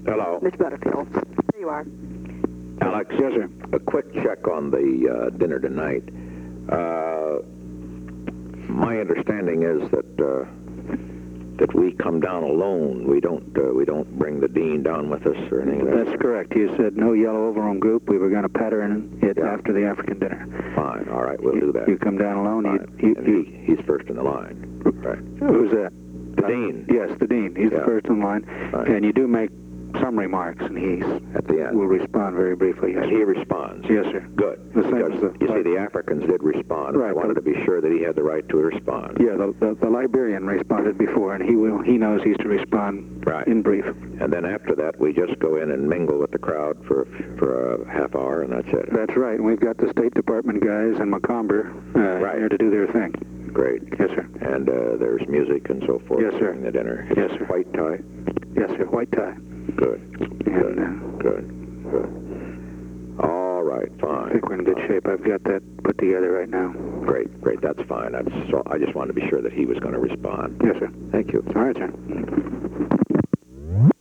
Hello. Mr. Butterfield. There you are. Alex? Yes, sir. A quick check on the dinner tonight. My understanding is that we come down alone. We don't bring the dean down with us or anything. That's correct. You said no yellow overall group. We were going to pattern it after the African dinner. Fine. All right. We'll do that. You come down alone. And he's first in the line. Right. Who's that? The dean. Yes, the dean. He's the first in line. Right. And you do make some remarks, and he at the end will respond very briefly. Yes, and he responds. Yes, sir. Good. The same Because, as the you see, the Africans did respond. Right. I wanted to be sure that he had the right to respond. Yeah, the Liberian responded before, and he knows he's to respond in brief. And then after that, we just go in and mingle with the crowd for a half hour, and that's it. That's right. And we've got the State Department guys and Macomber here to do their thing. Great. Yes, sir. And there's music and so forth Yes, sir. during the dinner. Yes, sir. White tie? Yes, sir. White tie. Good. And, Good. All right, I fine. think we're in good shape. I've got that put together right now. Great. That's fine. I just wanted to be sure that he was going to respond. Yes, sir. Thank you. All right, sir.